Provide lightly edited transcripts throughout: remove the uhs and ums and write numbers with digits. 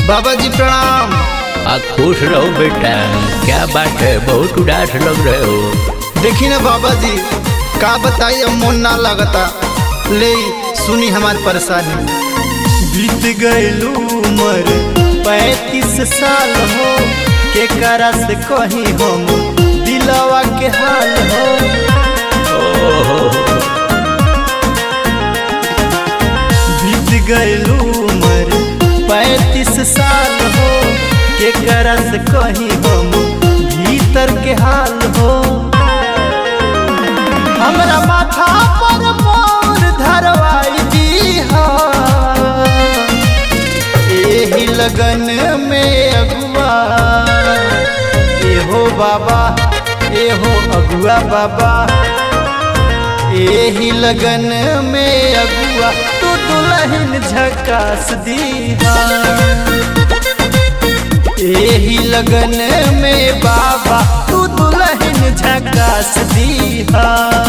बाबा जी प्रणाम। खुश रहो बेटा। क्या बात है, बहुत उदास लग रहे हो। देखी ना बाबा जी, का बताइए मन ना लगता। ले सुनी हमारी परेशानी। बीत गयलू उम्र 35 साल हो, के करा से कहीं हम दिलवा के हाल हो। बीत गयलू उम्र 35 साल हो, के करा से कहीं हम भीतर के हाल हो। हमरा माथा पर मोर धरवाई दीहा, एही लगन में अगुआ एहो बाबा, एहो अगुआ बाबा। एही लगन में अगुआ तू दुल्हन झकास दीहा, एही लगन में बाबा तू दुल्हन झकास दीहा।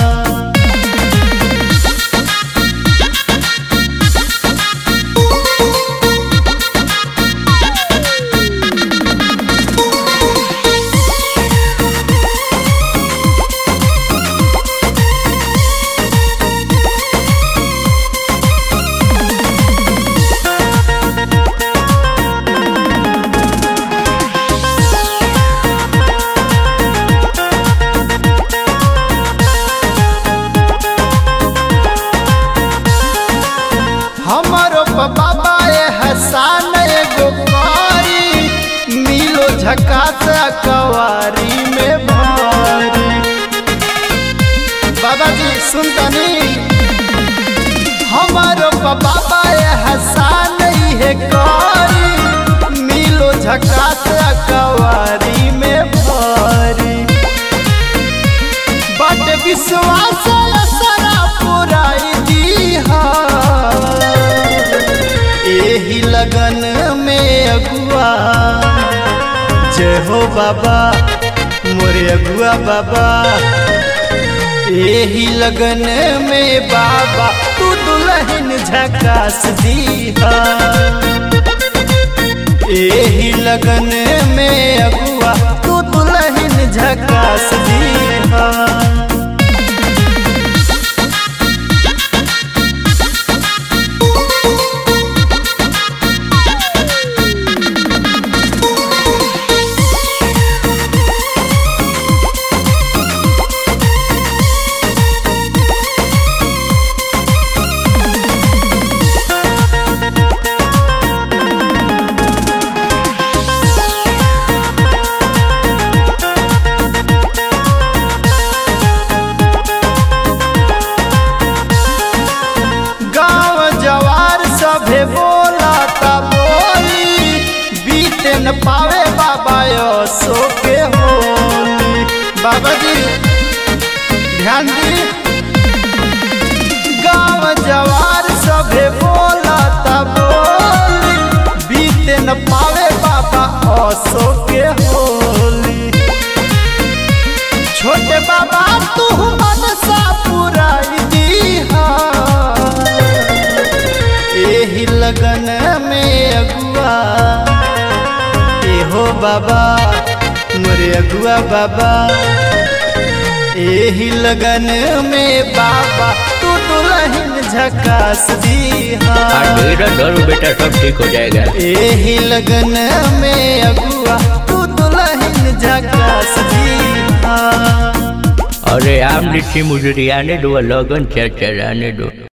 हमारो बाबा हसान एगो कारी, मिलो झकास कवारी में भारी। बाबा जी सुनतनी, हमारो बाबा हसान है कारी, मिलो झकास कवारी में भारी। बट विश्वास सारा पुराई दीहा, एही लगन में अगुआ जय हो बाबा मोरे अगुआ बाबा। एही लगन में बाबा तू दुल्हन झकास दीहा, एही लगन में अगुआ तू दुल्हन झकास दीहा। बोला ता बोली बीते न पावे बाबा सो के होली। बाबा जी ध्यान दी, गाँव जवार सभे बोला ता बोली बीते न पावे बाबा सो के होली। छोटे बाबा तू मनसा पुराई दीहा, एही लगन में अगुआ एहो बाबा मोरे अगुआ बाबा। एही लगन में बाबा तू दुल्हन झकास दीहा, बेटा सब ठीक हो जाएगा। एही लगन में अगुआ तू दुल्हन झकास दीहा। अरे आम लीची मुझे आने दो, लगन चल आने दो।